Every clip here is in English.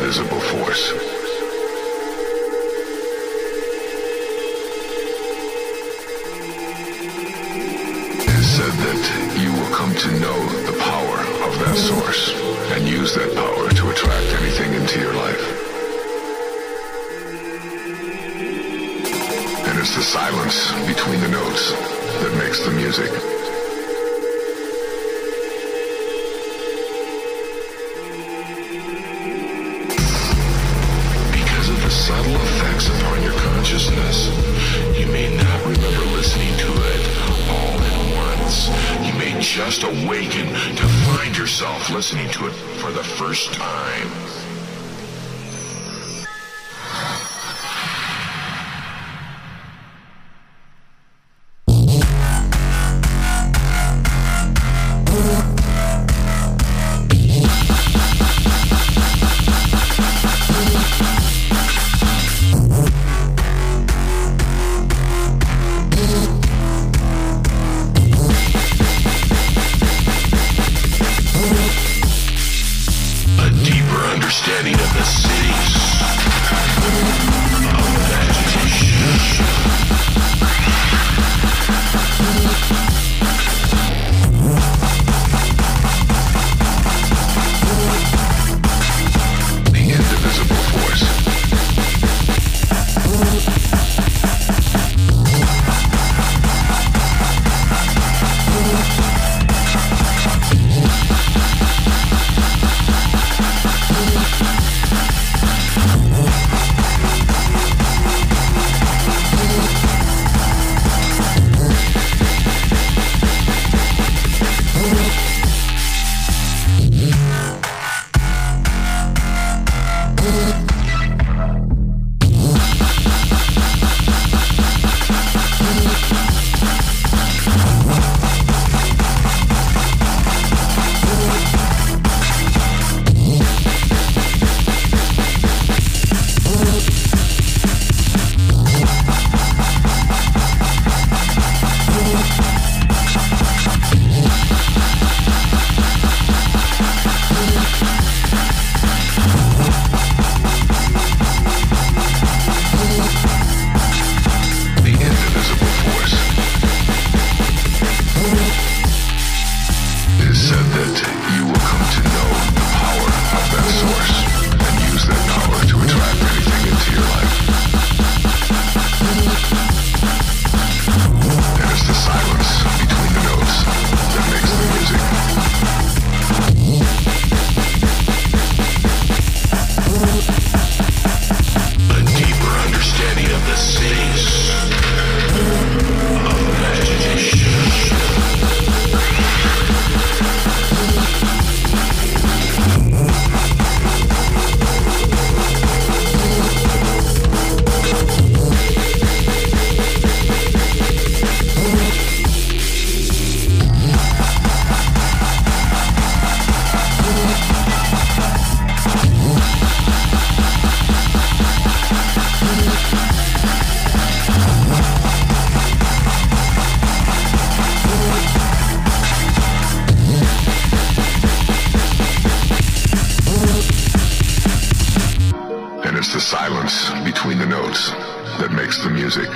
indivisible force. It is said that you will come to know the power of that source and use that power to attract anything into your life. And it's the silence between the notes that makes the music. Because of the subtle effects upon your consciousness, you may not remember listening to it all at once. You may just awaken to find yourself listening to it for the first time. Between the notes that makes the music.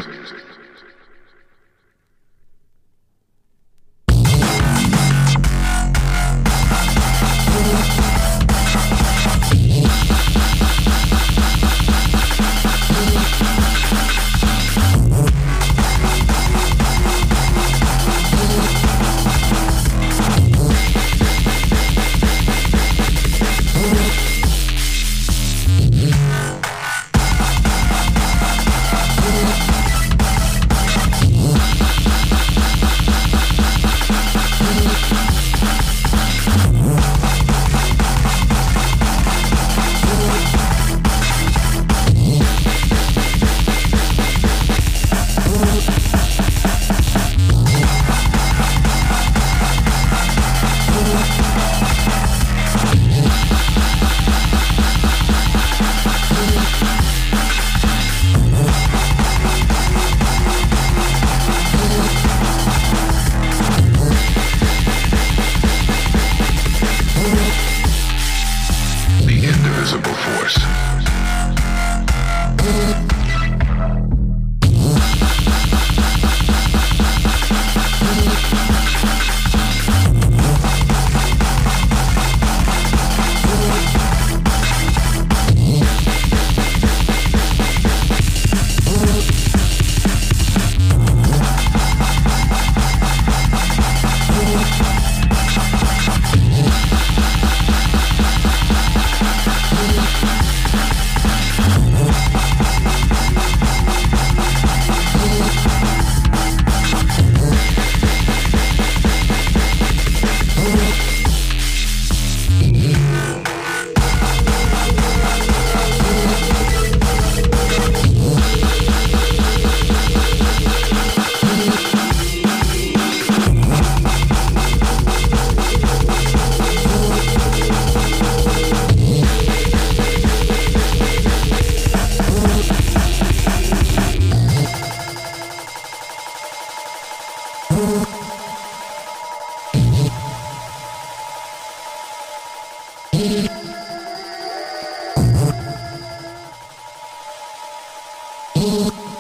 You